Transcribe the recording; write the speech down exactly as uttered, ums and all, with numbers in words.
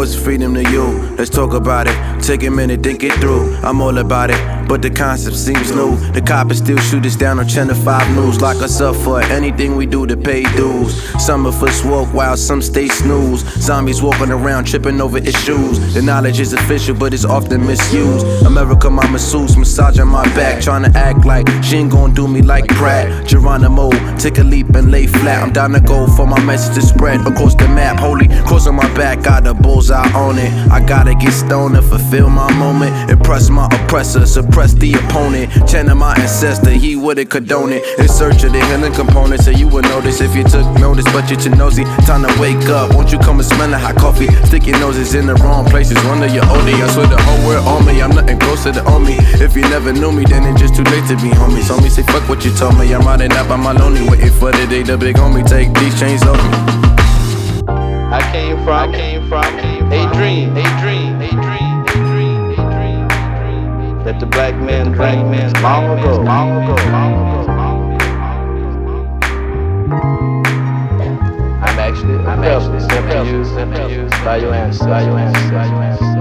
what's freedom to you? Let's talk about it. Take a minute, think it through. I'm all about it, but the concept seems new. The coppers still shoot us down on Channel five News. Lock us up for anything we do to pay dues. Some of us walk while some stay snooze. Zombies walking around tripping over issues. The knowledge is official, but it's often misused. America, my masseuse, massage on my back, trying to act like she ain't gon' do me like Pratt. Geronimo, take a leap and lay flat. I'm down to go for my message to spread across the map. Holy cross on my back, got a bullseye on it. I gotta get stoned to fulfill my moment. Impress my oppressor, suppress the opponent. Channel my ancestor, he wouldn't condone it. In search of the healing components, so you would notice if you took notice, but you're too nosy. Time to wake up, won't you come and smell the hot coffee? Stick your noses in the wrong places, wonder you're O D. I swear the whole world on me, I'm nothing closer to on me. If you never knew me, then it's just too late to be homies. Homie, say fuck what you told me, I'm riding out by my lonely, waiting for the day the big homie take these chains off me. I came from, I came from a dream, a dream, a dream, a dream, a dream, a dream. Let the black man dream long ago, long ago, long ago. I'm actually, I'm actually simply used, simply used by your ancestors, by your ancestors, by your ancestors.